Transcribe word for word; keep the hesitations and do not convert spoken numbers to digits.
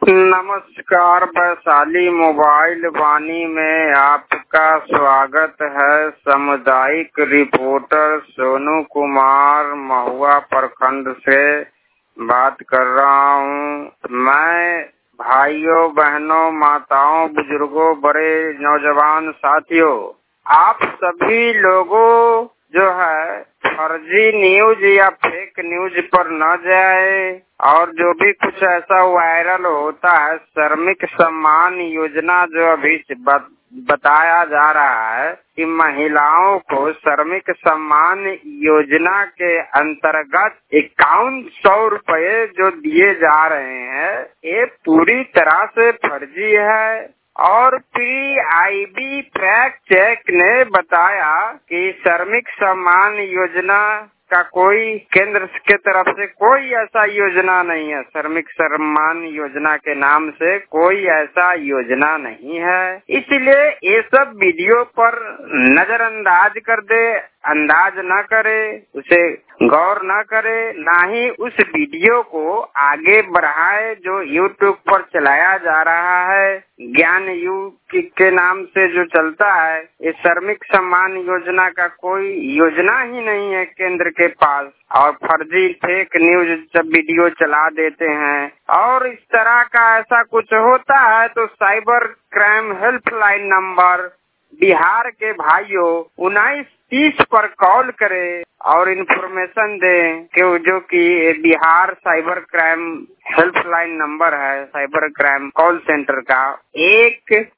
नमस्कार, वैशाली मोबाइल वाणी में आपका स्वागत है। सामुदायिक रिपोर्टर सोनू कुमार महुआ प्रखंड से बात कर रहा हूँ। मैं भाइयों, बहनों, माताओं, बुजुर्गों, बड़े नौजवान साथियों, आप सभी लोगों जो है फर्जी न्यूज या फेक न्यूज पर न जाए और जो भी कुछ ऐसा वायरल होता है, श्रमिक सम्मान योजना जो अभी बताया जा रहा है कि महिलाओं को श्रमिक सम्मान योजना के अंतर्गत इक्यावन सौ रुपये जो दिए जा रहे हैं, ये पूरी तरह से फर्जी है। और P I B fact check ने बताया कि श्रमिक सम्मान योजना का कोई केंद्र के तरफ से कोई ऐसा योजना नहीं है। श्रमिक सम्मान योजना के नाम से कोई ऐसा योजना नहीं है। इसलिए ये सब वीडियो पर नजरअंदाज कर दे, अंदाज न करे, उसे गौर न करे, ना ही उस वीडियो को आगे बढ़ाए जो यूट्यूब पर चलाया जा रहा है। ज्ञान युग के नाम से जो चलता है, ये श्रमिक सम्मान योजना का कोई योजना ही नहीं है केंद्र के पास। और फर्जी फेक न्यूज जब वीडियो चला देते हैं और इस तरह का ऐसा कुछ होता है तो cyber crime helpline number Bihar के भाइयों उन्नीस तीस पर कॉल करें और इन्फॉर्मेशन दें कि जो कि Bihar cyber crime helpline number है, साइबर क्राइम कॉल सेंटर का एक